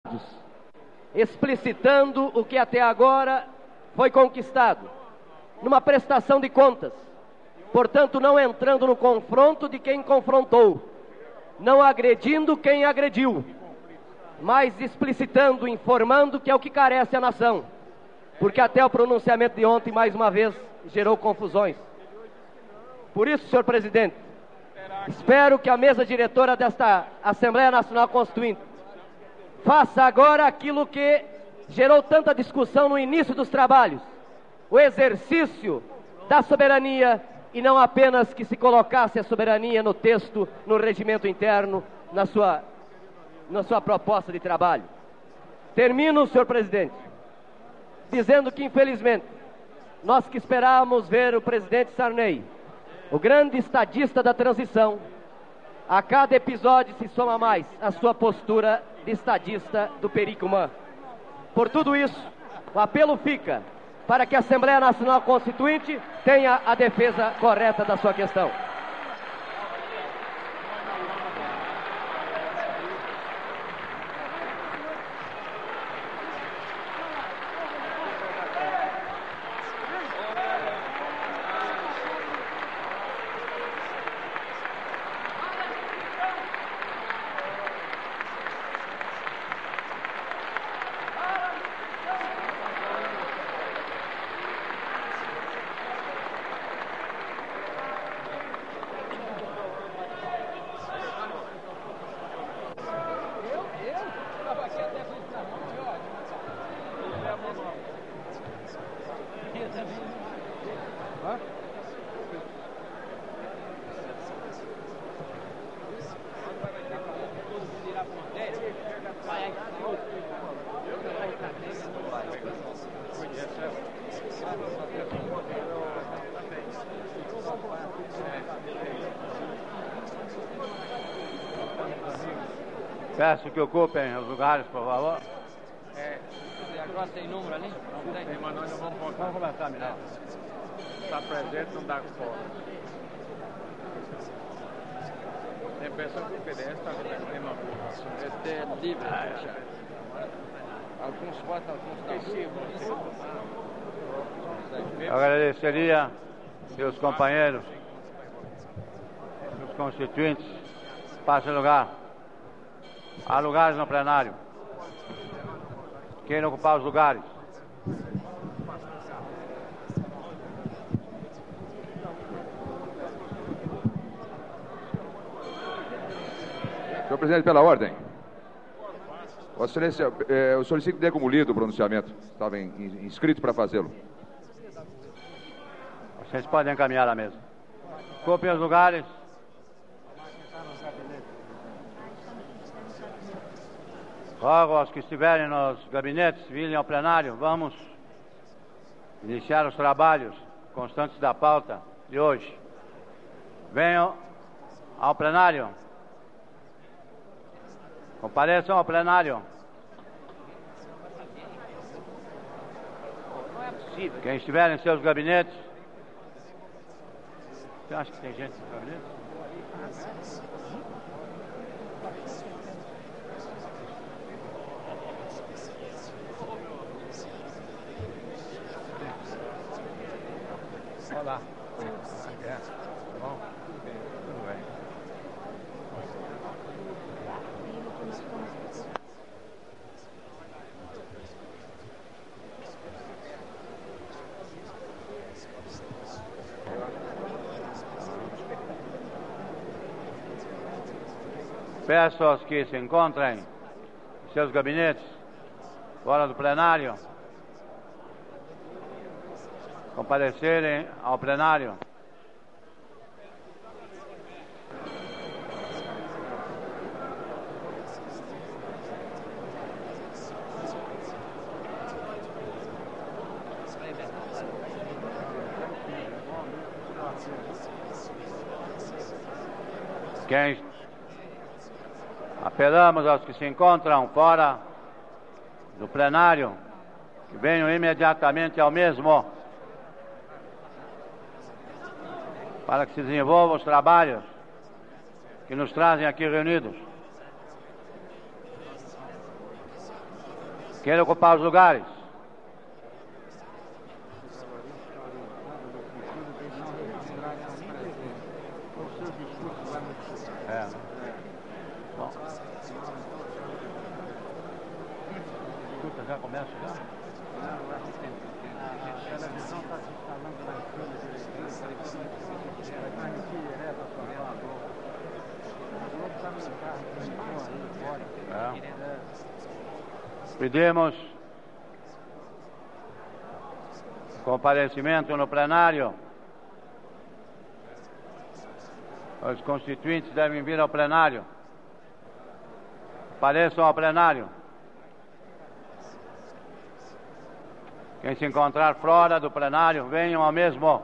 explicitando o que até agora foi conquistado, numa prestação de contas, portanto não entrando no confronto de quem confrontou, não agredindo quem agrediu, mas explicitando, informando que é o que carece a nação, porque até o pronunciamento de ontem, mais uma vez, gerou confusões. Por isso, senhor presidente, espero que a mesa diretora desta Assembleia Nacional Constituinte faça agora aquilo que gerou tanta discussão no início dos trabalhos, o exercício da soberania, e não apenas que se colocasse a soberania no texto, no regimento interno, na sua proposta de trabalho. Termino, senhor presidente, dizendo que, infelizmente, nós que esperávamos ver o presidente Sarney, o grande estadista da transição, a cada episódio se soma mais a sua postura de estadista do Pericumã. Por tudo isso, o apelo fica para que a Assembleia Nacional Constituinte tenha a defesa correta da sua questão. Peço que ocupem os lugares, por favor. Agora tem número ali? Não tem, mas nós não vamos voltar. Vamos começar, melhor. Está presente, não dá fora. Tem pessoa que o PDS está recebendo uma votação. Este é livre. Alguns votam, alguns não. Agradeceria seus companheiros, os constituintes, passem lugar. Há lugares no plenário. Quem não ocupar os lugares? Senhor presidente, pela ordem. Vossa Excelência, eu solicito que dê como lido o pronunciamento. Estava inscrito para fazê-lo. Vocês podem encaminhar a mesa. Ocupem os lugares. Rogo aos que estiverem nos gabinetes, virem ao plenário. Vamos iniciar os trabalhos constantes da pauta de hoje. Venham ao plenário. Compareçam ao plenário. Não é possível. Quem estiver em seus gabinetes. Você acha que tem gente nos gabinetes? Olá. Tá bom? Tudo bem. Peço aos que se encontrem em seus gabinetes, fora do plenário, comparecerem ao plenário. Apelamos aos que se encontram fora do plenário que venham imediatamente ao mesmo para que se desenvolvam os trabalhos que nos trazem aqui reunidos. Querem ocupar os lugares? Bom. Escuta, já começa já? A televisão está se instalando lá em cima direitinho, vai transmitir direto a sua fala. O Globo está no carro, aí fora. Pedimos comparecimento no plenário. Os constituintes devem vir ao plenário. Apareçam ao plenário. Quem se encontrar fora do plenário, venham ao mesmo.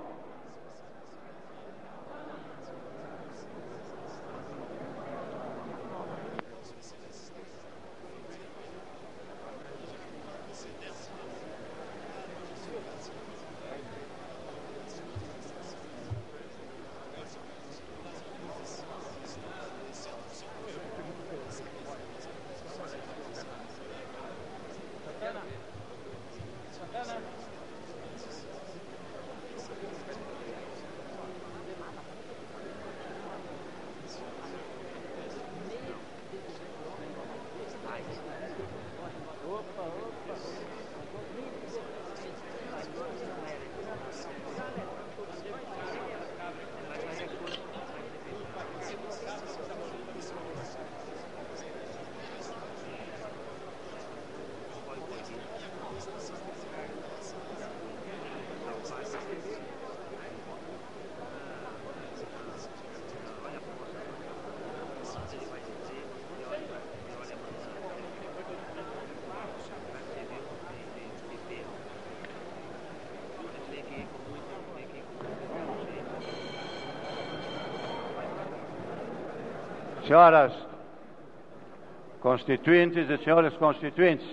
Senhoras constituintes e senhores constituintes,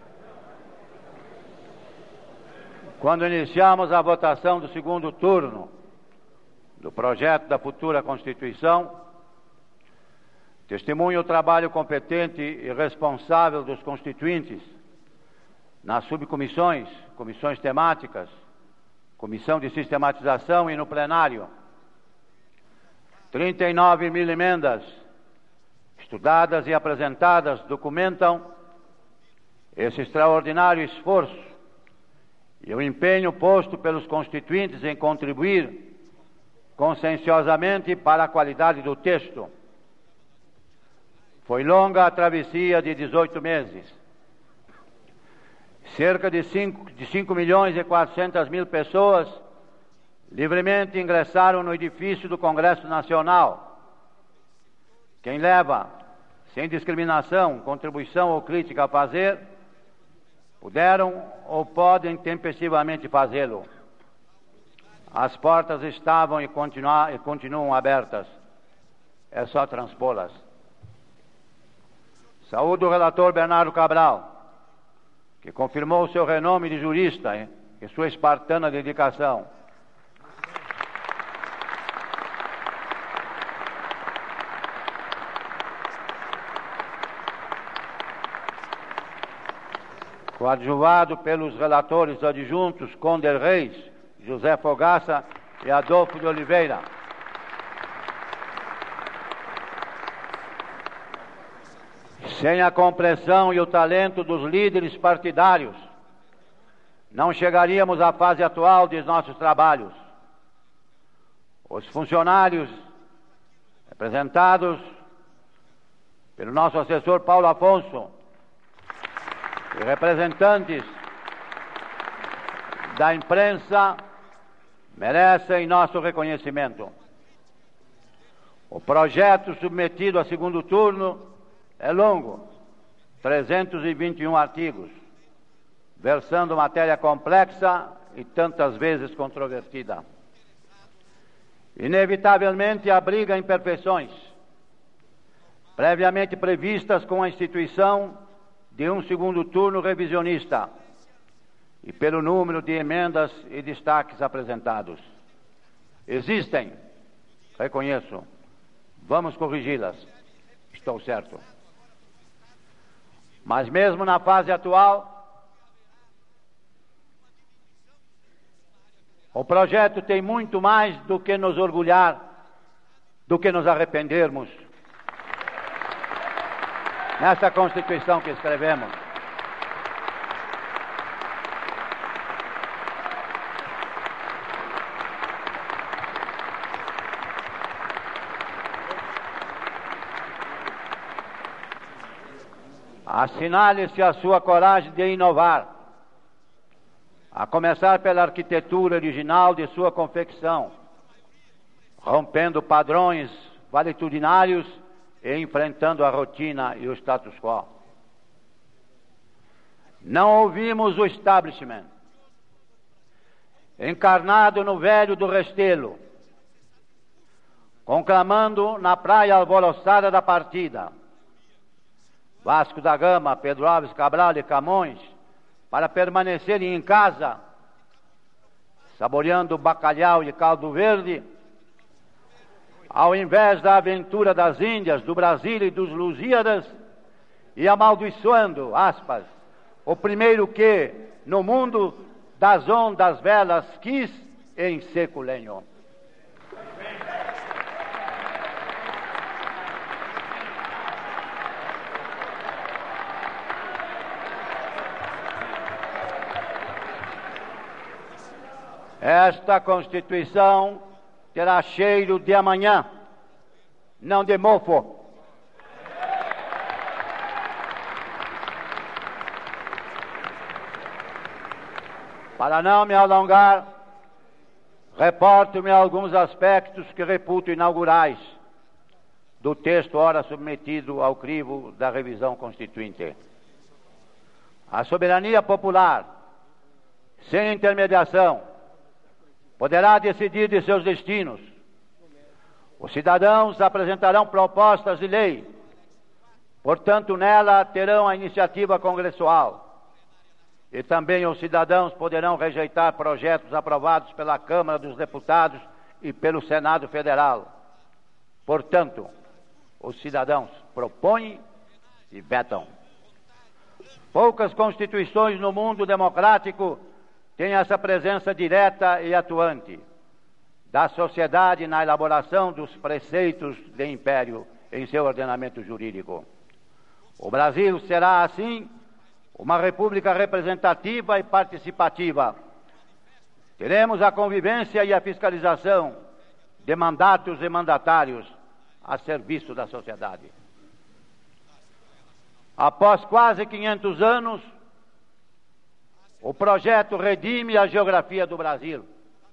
quando iniciamos a votação do segundo turno do projeto da futura Constituição, testemunho o trabalho competente e responsável dos constituintes nas subcomissões, comissões temáticas, comissão de sistematização e no plenário. 39 mil emendas estudadas e apresentadas documentam esse extraordinário esforço e o empenho posto pelos constituintes em contribuir conscienciosamente para a qualidade do texto. Foi longa a travessia de 18 meses. Cerca de 5 milhões e 400 mil pessoas livremente ingressaram no edifício do Congresso Nacional. Quem leva, sem discriminação, contribuição ou crítica a fazer, puderam ou podem tempestivamente fazê-lo. As portas estavam e continuam abertas. É só transpô-las. Saúdo o relator Bernardo Cabral, que confirmou seu renome de jurista e sua espartana dedicação. Coadjuvado pelos relatores adjuntos Conder Reis, José Fogaça e Adolfo de Oliveira. Sem a compreensão e o talento dos líderes partidários, não chegaríamos à fase atual de nossos trabalhos. Os funcionários representados pelo nosso assessor Paulo Afonso e representantes da imprensa merecem nosso reconhecimento. O projeto submetido a segundo turno é longo, 321 artigos, versando matéria complexa e tantas vezes controvertida. Inevitavelmente abriga imperfeições, previamente previstas com a instituição de um segundo turno revisionista e pelo número de emendas e destaques apresentados. Existem, reconheço, vamos corrigi-las, estou certo. Mas mesmo na fase atual, O projeto tem muito mais do que nos orgulhar, do que nos arrependermos. Nessa Constituição que escrevemos. Assinale-se a sua coragem de inovar, a começar pela arquitetura original de sua confecção, rompendo padrões valitudinários e enfrentando a rotina e o status quo. Não ouvimos o establishment, encarnado no velho do Restelo, conclamando na praia alvoroçada da partida, Vasco da Gama, Pedro Alves Cabral e Camões, para permanecerem em casa, saboreando bacalhau e caldo verde, ao invés da aventura das Índias, do Brasil e dos Lusíadas, e amaldiçoando, aspas, o primeiro que, no mundo das ondas velas, quis em seco lenho. Esta Constituição terá cheiro de amanhã, não de mofo. Para não me alongar, reporto-me a alguns aspectos que reputo inaugurais do texto ora submetido ao crivo da revisão constituinte. A soberania popular, sem intermediação, poderá decidir de seus destinos. Os cidadãos apresentarão propostas de lei, portanto, nela terão a iniciativa congressual. E também os cidadãos poderão rejeitar projetos aprovados pela Câmara dos Deputados e pelo Senado Federal. Portanto, os cidadãos propõem e vetam. Poucas constituições no mundo democrático têm essa presença direta e atuante da sociedade na elaboração dos preceitos de império em seu ordenamento jurídico. O Brasil será, assim, uma república representativa e participativa. Teremos a convivência e a fiscalização de mandatos e mandatários a serviço da sociedade. Após quase 500 anos, o projeto redime a geografia do Brasil.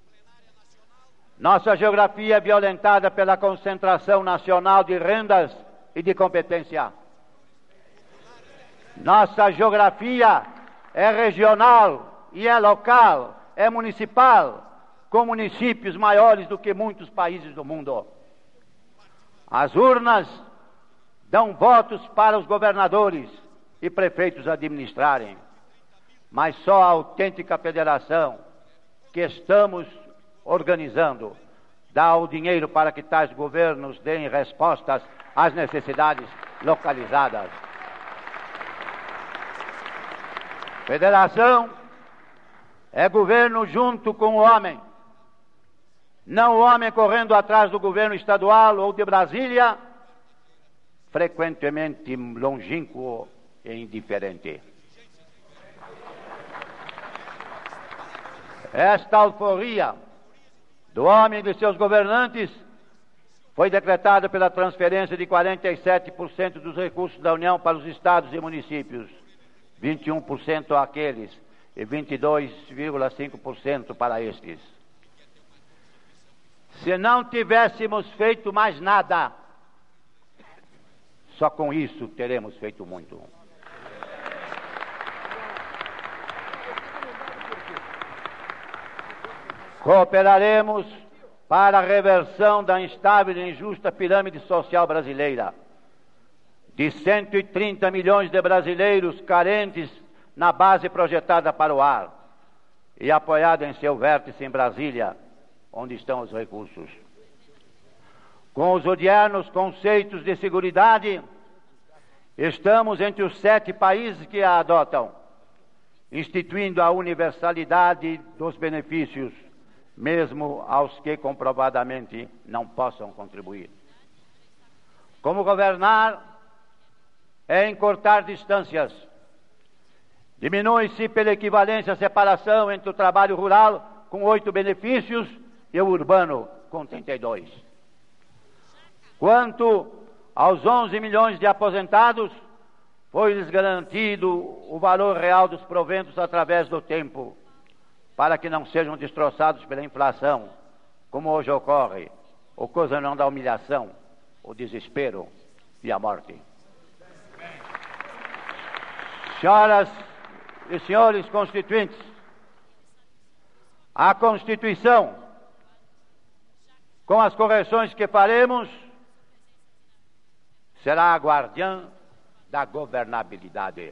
Nossa geografia é violentada pela concentração nacional de rendas e de competência. Nossa geografia é regional e é local, é municipal, com municípios maiores do que muitos países do mundo. As urnas dão votos para os governadores e prefeitos administrarem. Mas só a autêntica federação que estamos organizando dá o dinheiro para que tais governos deem respostas às necessidades localizadas. Federação é governo junto com o homem, não o homem correndo atrás do governo estadual ou de Brasília, frequentemente longínquo e indiferente. Esta alforria do homem e de seus governantes foi decretada pela transferência de 47% dos recursos da União para os estados e municípios, 21% àqueles e 22,5% para estes. Se não tivéssemos feito mais nada, só com isso teremos feito muito. Cooperaremos para a reversão da instável e injusta pirâmide social brasileira, de 130 milhões de brasileiros carentes na base projetada para o ar e apoiada em seu vértice em Brasília, onde estão os recursos. Com os odiernos conceitos de seguridade, estamos entre os 7 países que a adotam, instituindo a universalidade dos benefícios mesmo aos que comprovadamente não possam contribuir. Como governar é encurtar distâncias. Diminui-se pela equivalência a separação entre o trabalho rural, com 8 benefícios, e o urbano, com 32. Quanto aos 11 milhões de aposentados, foi-lhes garantido o valor real dos proventos através do tempo, para que não sejam destroçados pela inflação, como hoje ocorre, ocasionando a humilhação, o desespero e a morte. Senhoras e senhores constituintes, a Constituição, com as correções que faremos, será a guardiã da governabilidade.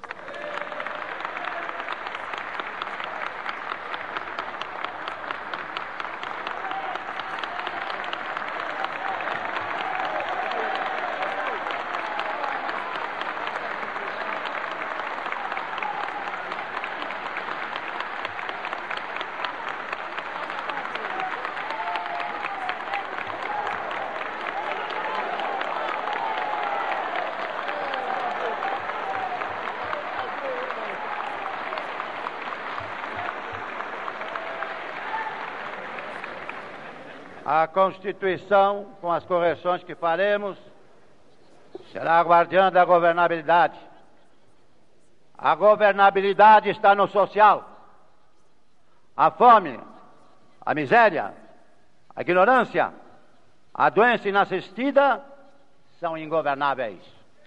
A Constituição, com as correções que faremos, será a guardiã da governabilidade. A governabilidade está no social. A fome, a miséria, a ignorância, a doença inassistida são ingovernáveis.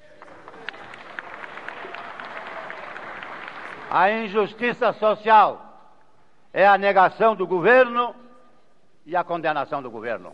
A injustiça social é a negação do governo e a condenação do governo.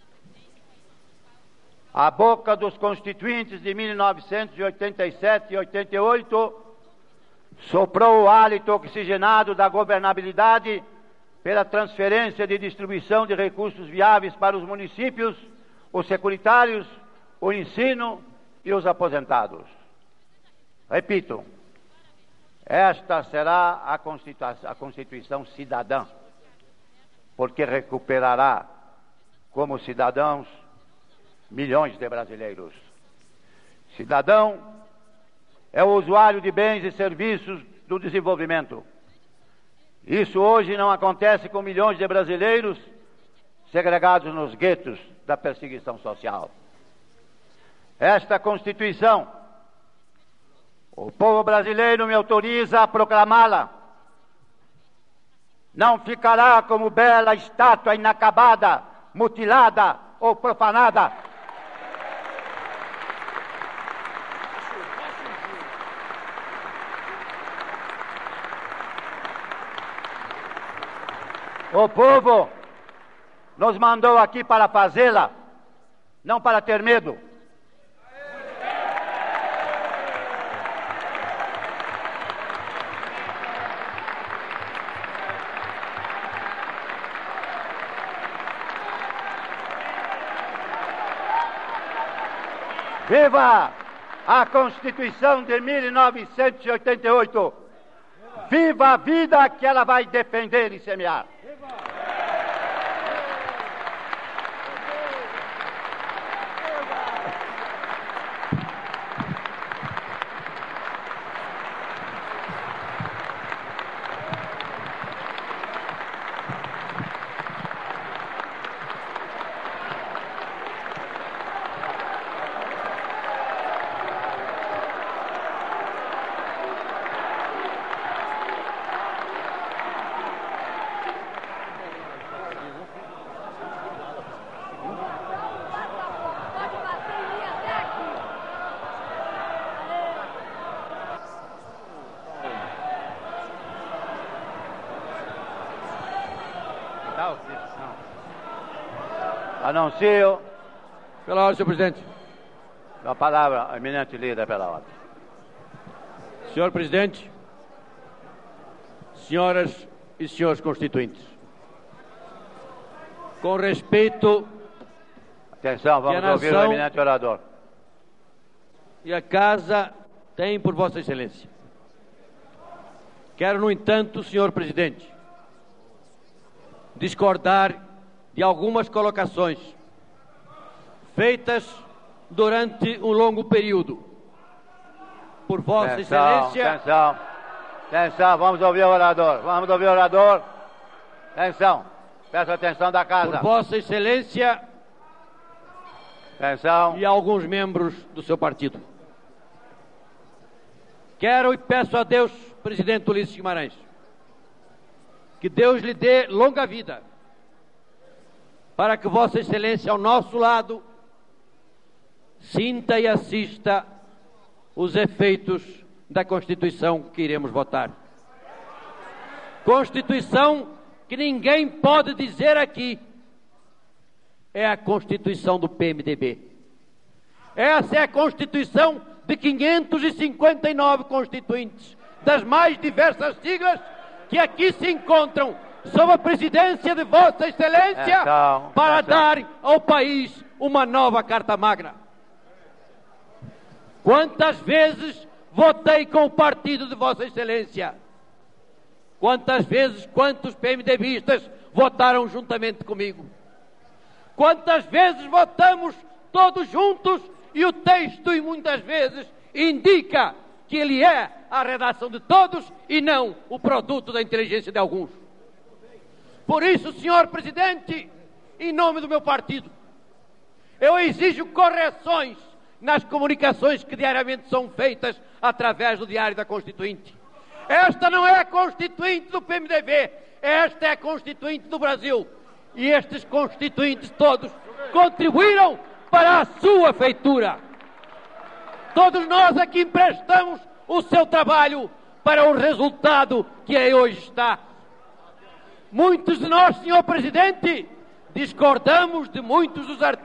A boca dos constituintes de 1987 e 88 soprou o hálito oxigenado da governabilidade pela transferência de distribuição de recursos viáveis para os municípios, os securitários, o ensino e os aposentados. Repito, esta será a Constituição cidadã, porque recuperará como cidadãos milhões de brasileiros. Cidadão é o usuário de bens e serviços do desenvolvimento. Isso hoje não acontece com milhões de brasileiros segregados nos guetos da perseguição social. Esta Constituição, o povo brasileiro me autoriza a proclamá-la. Não ficará como bela estátua inacabada, mutilada ou profanada. O povo nos mandou aqui para fazê-la, não para ter medo. Viva a Constituição de 1988! Viva a vida que ela vai defender e semear! Anuncio. Pela ordem, senhor presidente. A palavra, a eminente líder, pela ordem. Senhor presidente, senhoras e senhores constituintes, com respeito... Atenção, vamos ouvir o eminente orador. E a Casa tem por Vossa Excelência. Quero, no entanto, senhor presidente, discordar de algumas colocações feitas durante um longo período por Vossa Excelência. Atenção, vamos ouvir o orador. Atenção, peço atenção da casa. Por Vossa Excelência. Atenção. E alguns membros do seu partido. Quero e peço a Deus, presidente Ulisses Guimarães, que Deus lhe dê longa vida, para que Vossa Excelência, ao nosso lado, sinta e assista os efeitos da Constituição que iremos votar. Constituição que ninguém pode dizer aqui é a Constituição do PMDB. Essa é a Constituição de 559 constituintes das mais diversas siglas que aqui se encontram sob a presidência de Vossa Excelência para dar ao país uma nova Carta Magna. Quantas vezes votei com o partido de Vossa Excelência? Quantas vezes, quantos PMDBistas votaram juntamente comigo? Quantas vezes votamos todos juntos e o texto, e muitas vezes, indica que ele é a redação de todos e não o produto da inteligência de alguns. Por isso, senhor presidente, em nome do meu partido, eu exijo correções nas comunicações que diariamente são feitas através do Diário da Constituinte. Esta não é a Constituinte do PMDB, esta é a Constituinte do Brasil. E estes constituintes todos contribuíram para a sua feitura. Todos nós aqui emprestamos o seu trabalho para o resultado que aí hoje está. Muitos de nós, senhor presidente, discordamos de muitos dos artigos